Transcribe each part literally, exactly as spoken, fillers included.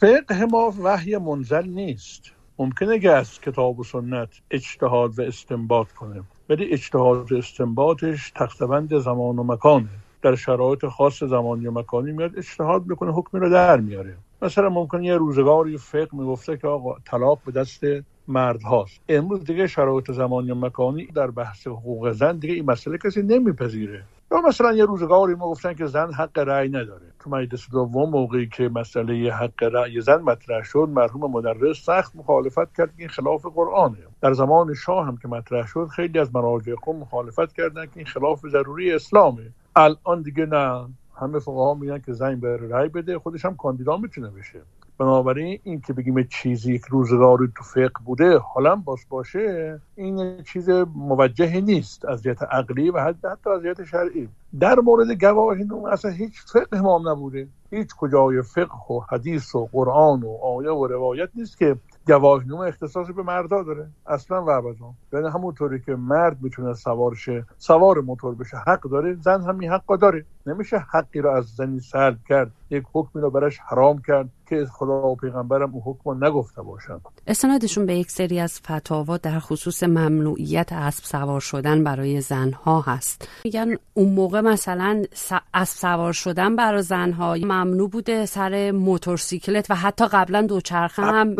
فقه ما وحی منزل نیست. ممکنه که از کتاب و سنت اجتهاد و استنباط کنه، ولی اجتهاد و استنباطش تختبند زمان و مکانه. در شرایط خاص زمانی و مکانی میاد اجتهاد میکنه، حکمی رو در میاره. مثلا ممکنه یه روزگاری فقه میگفته که آقا طلاق به دست مرد هاست. امروز دیگه شرایط زمانی و مکانی در بحث حقوق زن دیگه این مسئله کسی نمیپذیره. یا مثلا یه روزگاری ما گفتن که زن حق رأی نداره. تو مجلس دوم موقعی که مسئله حق رأی زن مطرح شد، مرحوم مدرس سخت مخالفت کرد که این خلاف قرآنه. در زمان شاه هم که مطرح شد خیلی از مراجع قوم مخالفت کردن که این خلاف ضروری اسلامه. الان دیگه نه، همه فقها میگن که زن بره رأی بده، خودش هم کاندیدا میتونه بشه. بنابراین این که بگیم چیزی یک روزگاری تو فقه بوده حالا باز باشه، این چیز موجهی نیست از جهت عقلی و حتی از جهت شرعی. در مورد گواهی نامه اصلا هیچ فقه ما نبوده. هیچ کجای فقه و حدیث و قرآن و آیه و روایت نیست که گواهی نامه اختصاصی به مردا داره اصلا و ابدا. یعنی همونطوری که مرد میتونه سوار شه، سوار موتور بشه، حق داره، زن هم این حق داره. نمیشه حقی رو از زنی سلب کرد، یک حکمی رو براش حرام کرد که خدا و پیغمبرم اون حکم رو نگفته باشن. استنادشون به یک سری از فتاوا در خصوص ممنوعیت اسب سوار شدن برای زنها هست. میگن اون موقع مثلا اسب سوار شدن برای زنها ممنوع بوده، سر موتورسیکلت و حتی قبلا دوچرخه هم.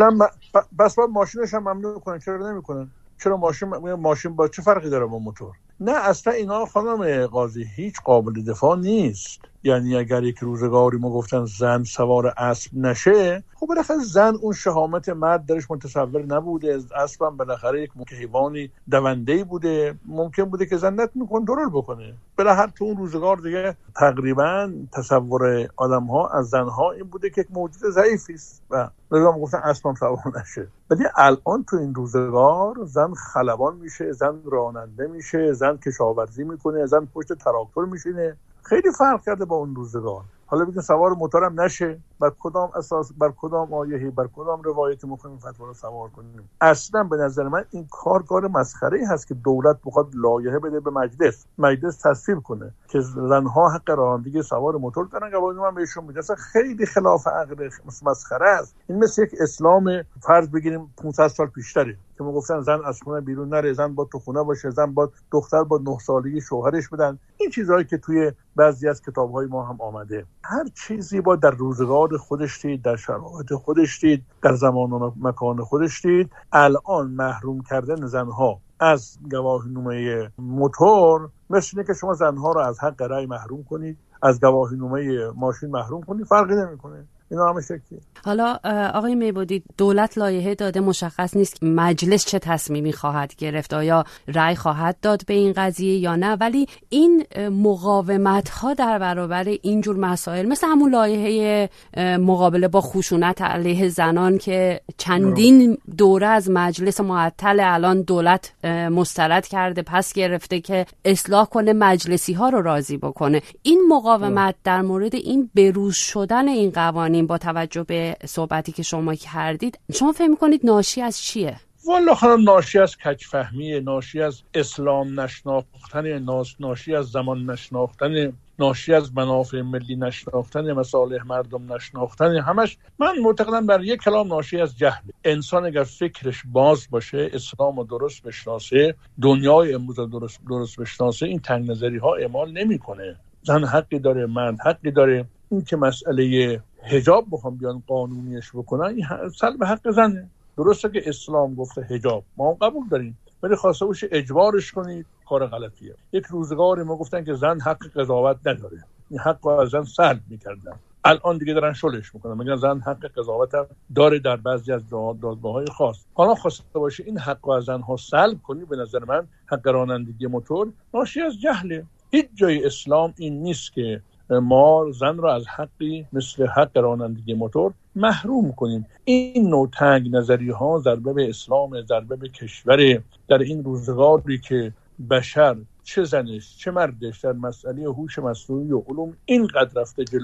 بس باید ماشینش هم ممنوع کنن. چرا نمیکنن؟ چرا ماشین ماشین با چه فرقی داره با موتور؟ نه اصلا اینا خانم قاضی هیچ قابل دفاع نیست. یعنی اگر یک روزگاری ما گفتن زن سوار اسب نشه، خب بالاخره زن اون شهامت مرد درش متصور نبوده. اسب هم بالاخره یک حیوانی دونده‌ای بوده، ممکن بوده که زن نتونه کنترل بکنه. بالاخره تو اون روزگار دیگه تقریبا تصور آدم‌ها از زن‌ها این بوده که یک موجود ضعیفی است و لذا گفتن اسب هم سوار نشه. ولی الان تو این روزگار زن خلبان میشه، زن راننده میشه، زن کشاورزی میکنه، زن پشت تراکتور میشینه. خیلی فرق کرده با اون روزگار. حالا بگیم سوار موتورم نشه، بر کدام اساس، بر کدام آیهی، بر کدام روایتی میخوایم فتوا رو سوار کنیم؟ اصلا به نظر من این کار کار مسخره‌ای هست که دولت بخواد لایحه بده به مجلس، مجلس تصویب کنه که زنها حق رانندگی سوار موتور دارن، قوانین هم بهشون میده. اصلا خیلی خلاف عقل، مسخره است. این مثل یک اسلام فرض بگیریم پانصد سال پیشتره که ما گفتن زن از خونه بیرون نره، زن با تو خونه باشه، زن با دختر با نه سالگی شوهرش بدن. این چیزایی که توی بعضی از کتاب‌های ما هم آمده. هر چیزی با در روزگار خودش دید، در شرایط خودش دید، در زمان و مکان خودش دید. الان محروم کردن زنها از گواهینامه موتور مثل اینه که شما زنها رو از حق رأی محروم کنید، از گواهینامه ماشین محروم کنید، فرقی نمی‌کنه. اینا همه شکلی. حالا آقای میبودی دولت لایحه داده، مشخص نیست که مجلس چه تصمیمی خواهد گرفت، آیا رأی خواهد داد به این قضیه یا نه، ولی این مقاومت ها در برابر اینجور مسائل مثل همون لایحه مقابله با خشونت علیه زنان که چندین دوره از مجلس معطل، الان دولت مسترد کرده، پس گرفته که اصلاح کنه، مجلسی ها رو راضی بکنه. این مقاومت در مورد این بروز شدن این قوانین با توجه به صحبتی که شما کردید، شما فکر می‌کنید ناشی از چیه؟ والا خانم ناشی از کج‌فهمیه، ناشی از اسلام نشناختن، ناشی از زمان نشناختن، ناشی از منافع ملی نشناختن، مصالح مردم نشناختن. همش من معتقدم بر یک کلام ناشی از جهل. انسان اگر فکرش باز باشه، اسلام رو درست بشناسه، دنیای امروز رو درست درست بشناسه، این تنگ نظری ها اعمال نمی‌کنه. زن حقی داره، مرد حقی داره. این که مسئله حجاب بخوام بیان قانونیش بکنن، این سلب حق زنه. درسته که اسلام گفته حجاب، ما هم قبول داریم، ولی خواسته باشه اجبارش کنید، کار غلطیه. یک روزگاری ما گفتن که زن حق قضاوت نداره، این حق رو از زن سلب میکردن. الان دیگه دارن شلش میکنن، میگن زن حق قضاوت هم داره در بعضی از دادگاه‌های خاص. حالا خواسته باشه این حق رو از زنها سلب کنی، به نظر من حق رانندگی موتور ناشی از جهله. هیچ جای اسلام این نیست که ما زن را از حقی مثل حق رانندگی موتور محروم کنیم. این نوع تنگ نظری ها ضربه به اسلام، ضربه به کشور. در این روزگاری که بشر چه زنش چه مردش در مسئله هوش مصنوعی و علوم اینقدر رفته جلو،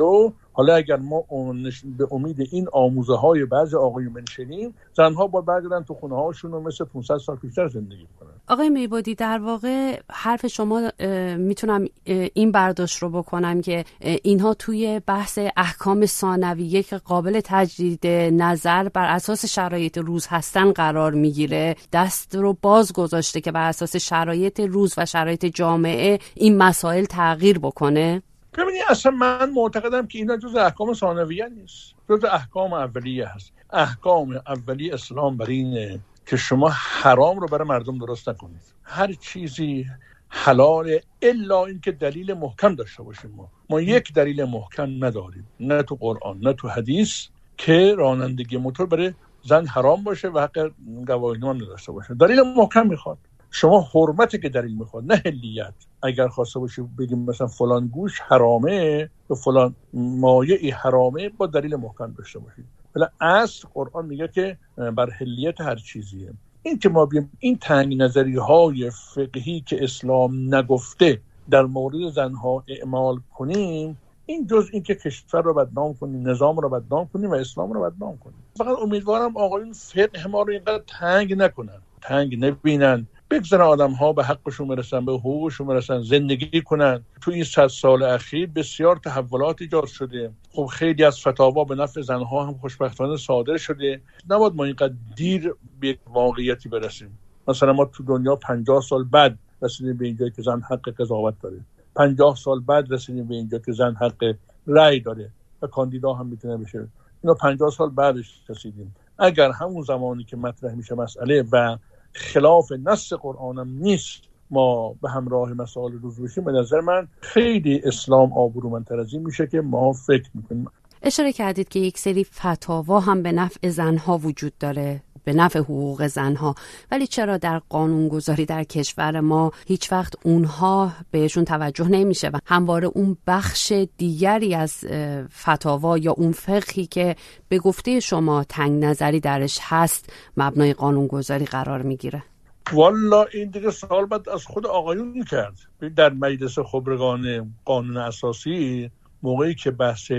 حالا اگر ما به امید این آموزه های بعضی آقایون بنشینیم، زنها با برگردن تو خونه هاشون و مثل پانصد سال پیشتر زندگی کنن. آقای میبودی، در واقع حرف شما میتونم این برداشت رو بکنم که اینها توی بحث احکام ثانویه که قابل تجدید نظر بر اساس شرایط روز هستن قرار میگیره، دست رو باز گذاشته که بر اساس شرایط روز و شرایط جامعه این مسائل تغییر بکنه. ببینید اصلا من معتقدم که اینا جز احکام ثانویه نیست، جز احکام اولیه هست. احکام اولیه اسلام برای اینه که شما حرام رو برای مردم درست نکنید. هر چیزی حلاله الا اینکه دلیل محکم داشته باشیم. ما ما یک دلیل محکم نداریم، نه تو قرآن نه تو حدیث، که رانندگی موتور برای زن حرام باشه و حق گواهینامه نداشته باشه. دلیل محکم میخواد. شما حرمتی که دلیل میخواد، نه حلیت. اگر خواسته باشی بگیم مثلا فلان گوش حرامه و فلان مایعی حرامه، با دلیل محکم داشته باشید. ولی اصل قرآن میگه که بر حلیت هر چیزیه. این که ما بیم این تنگ نظری های فقهی که اسلام نگفته در مورد زنها اعمال کنیم، این جز این که کشور رو بدنام کنیم، نظام رو بدنام کنیم و اسلام رو بدنام کنیم. فقط امیدوارم آقایون فقه ما رو اینقدر تنگ نکنن، تنگ نبینن، بگذارن آدم ها به حقشون برسن، به حقوقشون برسن، زندگی کنن. تو این صد سال اخیر بسیار تحولات ایجاد شده. خب خیلی از فتاوا به نفع زنها هم خوشبختانه صادر شده. نباید ما اینقدر دیر به واقعیتی برسیم. مثلا ما تو دنیا پنجاه سال بعد رسیدیم به اینجایی که زن حق قضاوت داره، پنجاه سال بعد رسیدیم به اینجا که زن حق رأی داره و کاندیدا هم میتونه بشه. اینا پنجاه سال بعدش رسیدیم. اگر همون زمانی که مطرح میشه مسئله و خلاف نص قرآنم نیست ما به همراه مسائل روز بشیم، به نظر من خیلی اسلام آبرومندتر از این میشه که ما فکر میکنیم. اشاره کردید که یک سری فتاوا هم به نفع زنها وجود داره، به نفع حقوق زنها، ولی چرا در قانونگذاری در کشور ما هیچ وقت اونها بهشون توجه نمیشه و همواره اون بخش دیگری از فتاوا یا اون فقهی که به گفته شما تنگ نظری درش هست مبنای قانونگذاری قرار میگیره؟ والا این دیگه سوال باید از خود آقایون کرد. در مجلس خبرگان قانون اساسی موقعی که بحث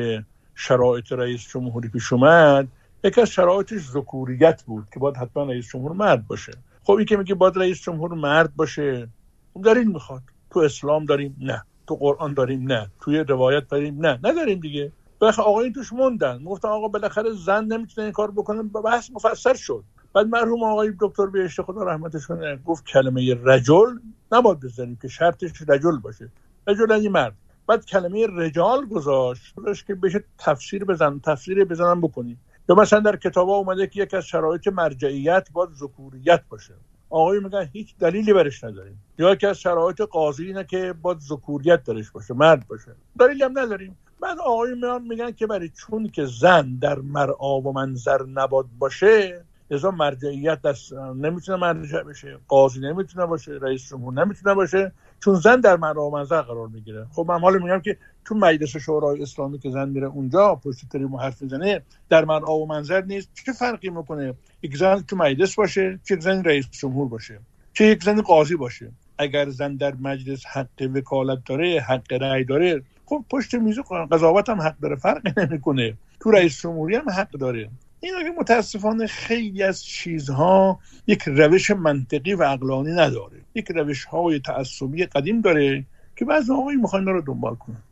شرایط رئیس جمهوری پیش اومد، یکی از شرایطش ذکوریت بود که باید حتما رئیس جمهور مرد باشه. خب این که میگه باید رئیس جمهور مرد باشه، دلیل میخواد. تو اسلام داریم؟ نه. تو قرآن داریم؟ نه. توی روایت داریم؟ نه. نداریم دیگه. بالاخره آقایون توش موندن، گفتن آقا بالاخره زن نمیتونه این کار بکنه. بحث مفصل شد. بعد مرحوم آقای دکتر بهشتی خدا رحمتش کنه گفت کلمه رجل نباید بزنیم که شرطش رجل باشه. رجل یعنی مرد. بعد کلمه رجال گذاشت که بشه تفسیر بزن، تفسیر بزنن بکنیم. یا مثلا در کتابا اومده که یک از شرایط مرجعیت باید ذکوریت باشه. آقای میگن هیچ دلیلی برش نداریم. یا یک از شرایط قاضی اینه که باید ذکوریت درش باشه، مرد باشه. دلیلی هم نداریم. بعد آقای میان میگن که برای چون که زن در مرعا و منظر نباید باشه، لذا مرجعیت دست نمیتونه مرجع بشه، قاضی نمیتونه باشه، رئیس جمهور نمیتونه باشه، چون زن در مرعا و منظر قرار میگیره. خب من حالا میگم که تو مجلس شورای اسلامی که زن میره اونجا پشت تریبون حرف میزنه، در مرعا و منظر نیست، چه فرقی میکنه یک زن تو مجلس باشه، چه یک زن رئیس جمهور باشه، چه یک زن قاضی باشه؟ اگر زن در مجلس حق وکالت داره، حق رأی داره، خب پشت میز قضاوت هم حق داره، فرقی نمیکنه. تو رئیس جمهوری هم حق داره. این که متاسفانه خیلی از چیزها یک روش منطقی و عقلانی نداره، یک روش‌های تعصبی قدیم داره که بعضی آقایی میخوان رو دنبال کنن.